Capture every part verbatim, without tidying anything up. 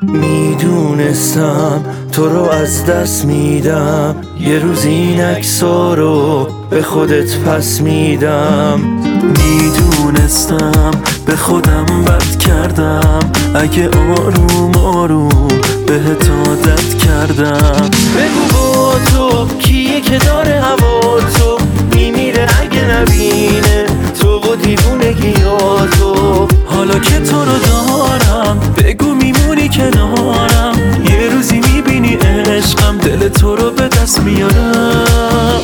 میدونستم تو رو از دست میدم، یه روز این عکس‌ها رو به خودت پس میدم. میدونستم به خودم بد کردم، اگه آروم آروم بهت عادت کردم. بگو با تو کیه که داره هوا تو میمیره اگه نبینه تو و دیوونگیاتو. حالا که تو رو دارم بگو میمونی کنارم، یه روزی میبینی عشقم دل تو رو به دست میارم.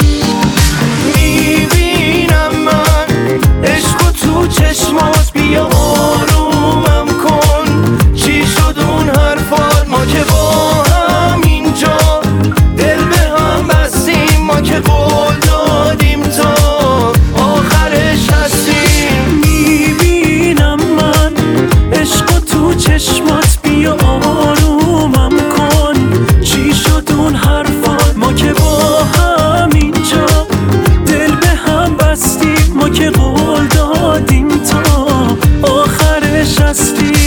میبینم من عشق تو چشمات، بیا آرومم کن. چی شد اون حرفات؟ ما که با هم اینجا دل به هم بستیم، ما که قول دادیم تا آخرش هستیم. میبینم من عشق تو چشمات، بیا آرومم کن. چی شد اون حرفات؟ ما که با هم اینجا دل به هم بستیم، ما که قول دادیم تا آخرش هستیم.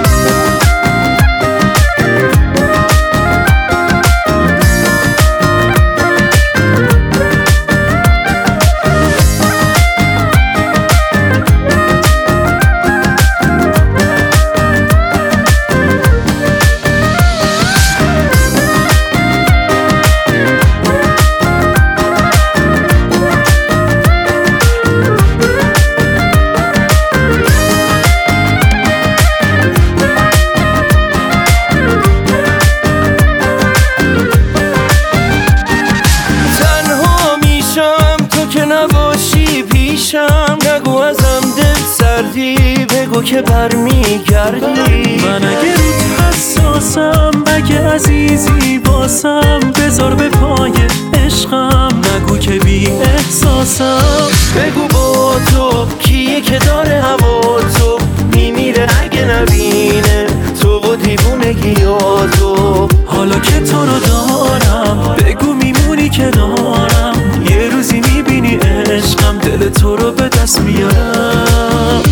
نگو ازم دل سردی، بگو که برمیگردی. من اگه روت حساسم، اگه عزیزی باسم، بذار به پای عشقم، نگو که بی احساسم. بگو با تو کیه که داره هوا تو میمیره اگه نبینه تو و دیوونگیاتو. حالا که تو رو دارم بگو میمونی کنارم، یه روزی میبینی عشقم دل تو رو به دست میارم.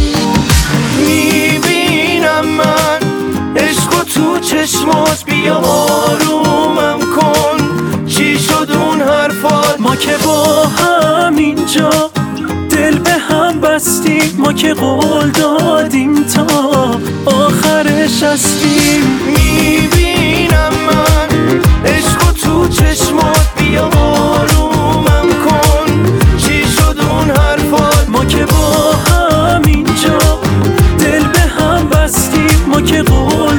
میبینم من عشق تو چشمات، بیا آرومم کن. چی شد اون حرفات؟ ما که با هم اینجا دل به هم بستیم، ما که قول دادیم تا آخرش هستیم. میبینم من عشق تو چشمات، بیا آرومم کن. چی شد اون حرفات؟ ما که با هم اینجا دل به هم بستیم، ما که قول